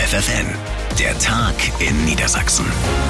FFN, der Tag in Niedersachsen.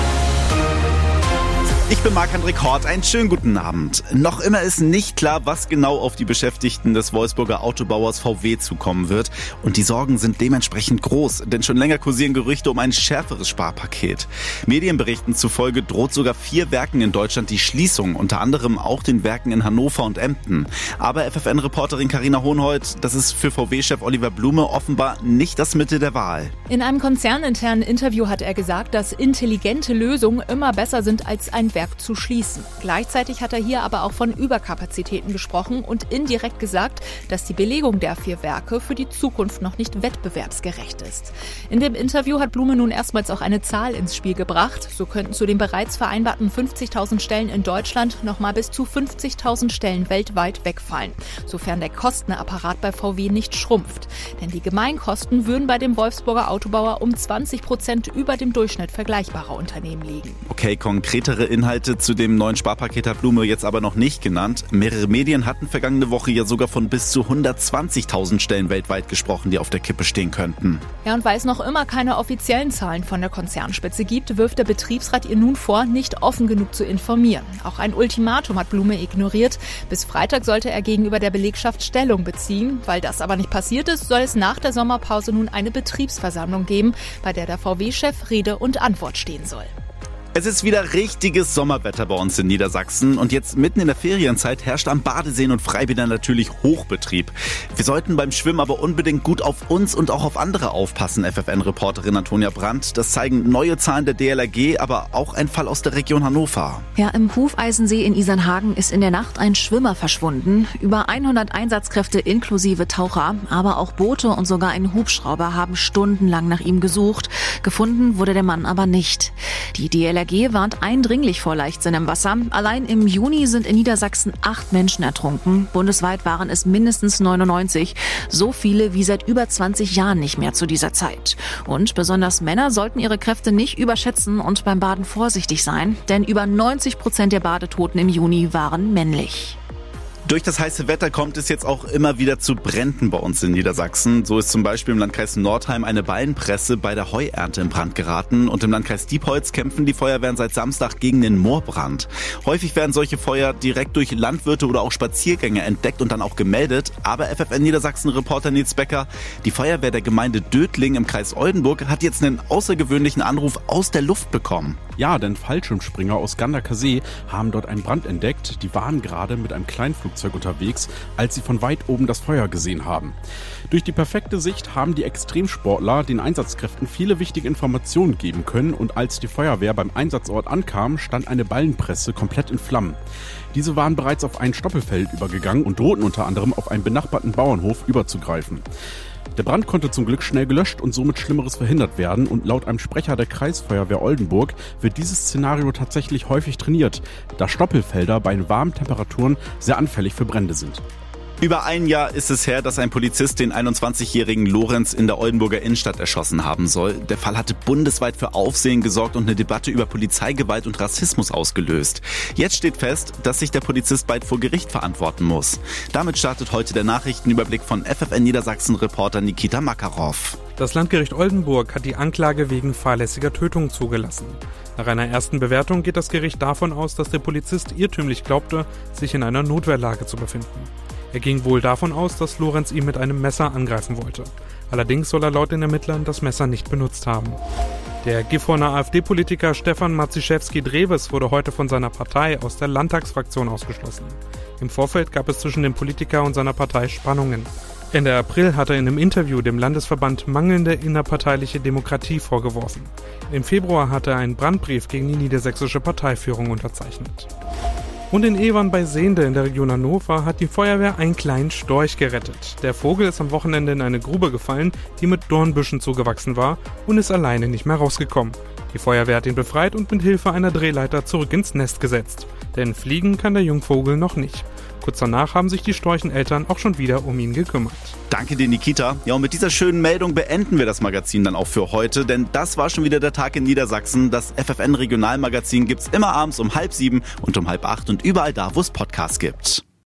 Ich bin Marc-André Kort, einen schönen guten Abend. Noch immer ist nicht klar, was genau auf die Beschäftigten des Wolfsburger Autobauers VW zukommen wird. Und die Sorgen sind dementsprechend groß, denn schon länger kursieren Gerüchte um ein schärferes Sparpaket. Medienberichten zufolge droht sogar 4 Werken in Deutschland die Schließung, unter anderem auch den Werken in Hannover und Emden. Aber FFN-Reporterin Carina Hohenhold, das ist für VW-Chef Oliver Blume offenbar nicht das Mittel der Wahl. In einem konzerninternen Interview hat er gesagt, dass intelligente Lösungen immer besser sind als ein Werk zu schließen. Gleichzeitig hat er hier aber auch von Überkapazitäten gesprochen und indirekt gesagt, dass die Belegung der 4 Werke für die Zukunft noch nicht wettbewerbsgerecht ist. In dem Interview hat Blume nun erstmals auch eine Zahl ins Spiel gebracht. So könnten zu den bereits vereinbarten 50.000 Stellen in Deutschland nochmal bis zu 50.000 Stellen weltweit wegfallen, sofern der Kostenapparat bei VW nicht schrumpft. Denn die Gemeinkosten würden bei dem Wolfsburger Autobauer um 20% über dem Durchschnitt vergleichbarer Unternehmen liegen. Okay, konkretere Inhalte zu dem neuen Sparpaket hat Blume jetzt aber noch nicht genannt. Mehrere Medien hatten vergangene Woche ja sogar von bis zu 120.000 Stellen weltweit gesprochen, die auf der Kippe stehen könnten. Ja, und weil es noch immer keine offiziellen Zahlen von der Konzernspitze gibt, wirft der Betriebsrat ihr nun vor, nicht offen genug zu informieren. Auch ein Ultimatum hat Blume ignoriert. Bis Freitag sollte er gegenüber der Belegschaft Stellung beziehen. Weil das aber nicht passiert ist, soll es nach der Sommerpause nun eine Betriebsversammlung geben, bei der der VW-Chef Rede und Antwort stehen soll. Es ist wieder richtiges Sommerwetter bei uns in Niedersachsen und jetzt mitten in der Ferienzeit herrscht am Badeseen und Freibädern natürlich Hochbetrieb. Wir sollten beim Schwimmen aber unbedingt gut auf uns und auch auf andere aufpassen, FFN-Reporterin Antonia Brandt. Das zeigen neue Zahlen der DLRG, aber auch ein Fall aus der Region Hannover. Ja, im Hufeisensee in Isernhagen ist in der Nacht ein Schwimmer verschwunden. Über 100 Einsatzkräfte inklusive Taucher, aber auch Boote und sogar ein Hubschrauber haben stundenlang nach ihm gesucht. Gefunden wurde der Mann aber nicht. Die DLRG warnt eindringlich vor Leichtsinn im Wasser. Allein im Juni sind in Niedersachsen 8 Menschen ertrunken. Bundesweit waren es mindestens 99. So viele wie seit über 20 Jahren nicht mehr zu dieser Zeit. Und besonders Männer sollten ihre Kräfte nicht überschätzen und beim Baden vorsichtig sein. Denn über 90% der Badetoten im Juni waren männlich. Durch das heiße Wetter kommt es jetzt auch immer wieder zu Bränden bei uns in Niedersachsen. So ist zum Beispiel im Landkreis Nordheim eine Ballenpresse bei der Heuernte in Brand geraten. Und im Landkreis Diepholz kämpfen die Feuerwehren seit Samstag gegen den Moorbrand. Häufig werden solche Feuer direkt durch Landwirte oder auch Spaziergänger entdeckt und dann auch gemeldet. Aber FFN Niedersachsen-Reporter Nils Becker, die Feuerwehr der Gemeinde Dötling im Kreis Oldenburg hat jetzt einen außergewöhnlichen Anruf aus der Luft bekommen. Ja, denn Fallschirmspringer aus Gandaker See haben dort einen Brand entdeckt. Die waren gerade mit einem Kleinflugzeug unterwegs, als sie von weit oben das Feuer gesehen haben. Durch die perfekte Sicht haben die Extremsportler den Einsatzkräften viele wichtige Informationen geben können und als die Feuerwehr beim Einsatzort ankam, stand eine Ballenpresse komplett in Flammen. Diese waren bereits auf ein Stoppelfeld übergegangen und drohten unter anderem auf einen benachbarten Bauernhof überzugreifen. Der Brand konnte zum Glück schnell gelöscht und somit Schlimmeres verhindert werden und laut einem Sprecher der Kreisfeuerwehr Oldenburg wird dieses Szenario tatsächlich häufig trainiert, da Stoppelfelder bei warmen Temperaturen sehr anfällig für Brände sind. Über ein Jahr ist es her, dass ein Polizist den 21-jährigen Lorenz in der Oldenburger Innenstadt erschossen haben soll. Der Fall hatte bundesweit für Aufsehen gesorgt und eine Debatte über Polizeigewalt und Rassismus ausgelöst. Jetzt steht fest, dass sich der Polizist bald vor Gericht verantworten muss. Damit startet heute der Nachrichtenüberblick von FFN Niedersachsen-Reporter Nikita Makarov. Das Landgericht Oldenburg hat die Anklage wegen fahrlässiger Tötung zugelassen. Nach einer ersten Bewertung geht das Gericht davon aus, dass der Polizist irrtümlich glaubte, sich in einer Notwehrlage zu befinden. Er ging wohl davon aus, dass Lorenz ihn mit einem Messer angreifen wollte. Allerdings soll er laut den Ermittlern das Messer nicht benutzt haben. Der Gifhorner AfD-Politiker Stefan Maciszewski-Drewes wurde heute von seiner Partei aus der Landtagsfraktion ausgeschlossen. Im Vorfeld gab es zwischen dem Politiker und seiner Partei Spannungen. Ende April hat er in einem Interview dem Landesverband mangelnde innerparteiliche Demokratie vorgeworfen. Im Februar hat er einen Brandbrief gegen die niedersächsische Parteiführung unterzeichnet. Und in Evern bei Sehnde in der Region Hannover hat die Feuerwehr einen kleinen Storch gerettet. Der Vogel ist am Wochenende in eine Grube gefallen, die mit Dornbüschen zugewachsen war und ist alleine nicht mehr rausgekommen. Die Feuerwehr hat ihn befreit und mit Hilfe einer Drehleiter zurück ins Nest gesetzt. Denn fliegen kann der Jungvogel noch nicht. Kurz danach haben sich die Storcheneltern auch schon wieder um ihn gekümmert. Danke dir, Nikita. Ja, und mit dieser schönen Meldung beenden wir das Magazin dann auch für heute, denn das war schon wieder der Tag in Niedersachsen. Das FFN Regionalmagazin gibt's immer abends um 6:30 und um 7:30 und überall da, wo es Podcasts gibt.